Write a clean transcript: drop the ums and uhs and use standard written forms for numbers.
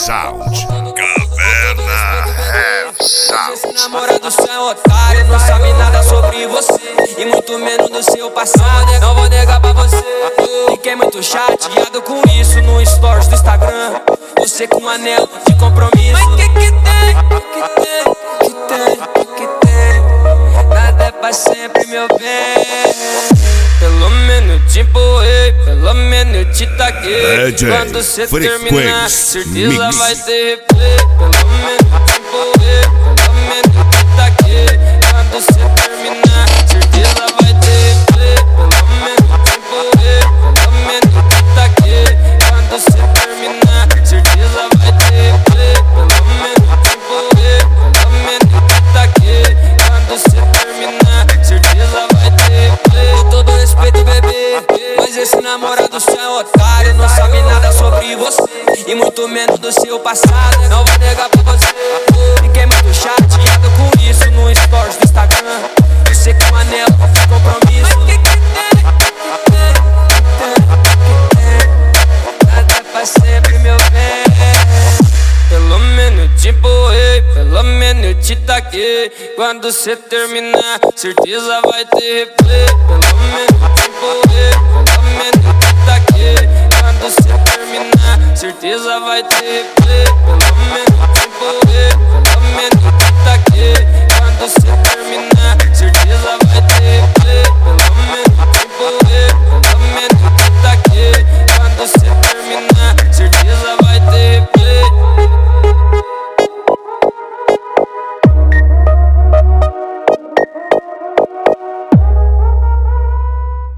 Sound. Caverna Have Sound. Esse namorado seu é otário, não sabe nada sobre você e muito menos do seu passado. Não vou negar pra você. Fiquei muito chateado com isso no stories do Instagram. Você com um anel de compromisso. Mas que tem? Que tem? Nada é pra sempre, meu bem. Pelo menos te empurrei, pelo menos te taguei. Quando cê terminar, certeza vai ter replay. Pelo menos te empurrei, pelo menos te taguei. Quando cê terminar, certeza vai ter replay. Pelo menos te empurrei, pelo menos te taguei. Quando cê terminar, certeza vai ter replay. Pelo menos te empurrei, pelo menos te taguei. Quando cê terminar, certeza vai ter replay. Com todo respeito, bebê, mas esse namorado seu é otário, não sabe nada sobre você e muito menos do seu passado. Não vou negar pra você. Fiquei muito chateado com isso no stories do Instagram. Você com um anel de compromisso. Mas que tem? Nada é pra sempre, meu bem. Pelo menos te empurrei, pelo menos te taquei. Quando cê terminar, certeza vai ter replay. Pelo menos te empurrei, pelo menos te taquei. Quando cê terminar, certeza vai ter replay. Pelo menos te empurrei, pelo menos te taquei. Quando cê terminar,